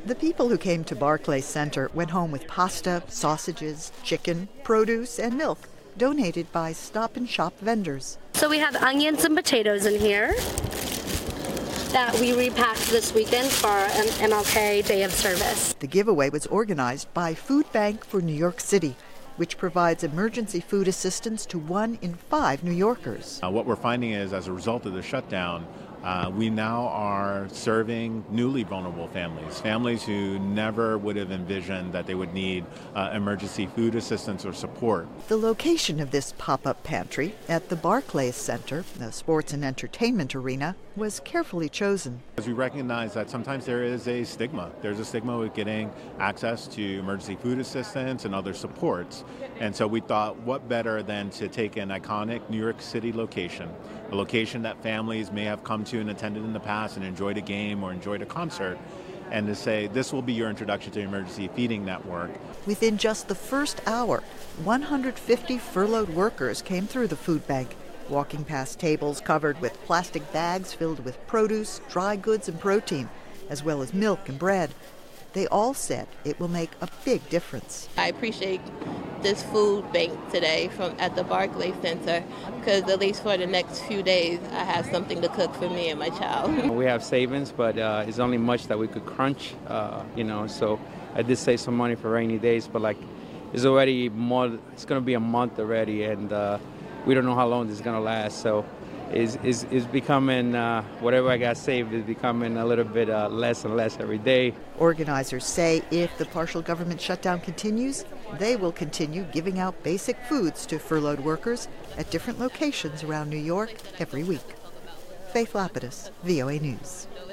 The people who came to Barclays Center went home with pasta, sausages, chicken, produce, and milk, donated by Stop and Shop vendors. So we have onions and potatoes in here that we repacked this weekend for an MLK Day of Service. The giveaway was organized by Food Bank for New York City, which provides emergency food assistance to 1 in 5 New Yorkers. What we're finding is, as a result of the shutdown, we now are serving newly vulnerable families who never would have envisioned that they would need emergency food assistance or support. The location of this pop-up pantry at the Barclays Center, the sports and entertainment arena, was carefully chosen. As we recognize that sometimes there is a stigma. There's a stigma with getting access to emergency food assistance and other supports. And so we thought, what better than to take an iconic New York City location, a location that families may have come to and attended in the past and enjoyed a game or enjoyed a concert, and to say this will be your introduction to the Emergency Feeding Network. Within just the first hour, 150 furloughed workers came through the food bank, walking past tables covered with plastic bags filled with produce, dry goods, and protein, as well as milk and bread. They all said it will make a big difference. I appreciate this food bank today at the Barclays Center, because at least for the next few days I have something to cook for me and my child. We have savings, but it's only much that we could crunch, so I did save some money for rainy days, but it's already it's going to be a month already, and we don't know how long this is going to last, so is becoming, whatever I got saved is becoming a little bit less and less every day. Organizers say if the partial government shutdown continues, they will continue giving out basic foods to furloughed workers at different locations around New York every week. Faith Lapidus, VOA News.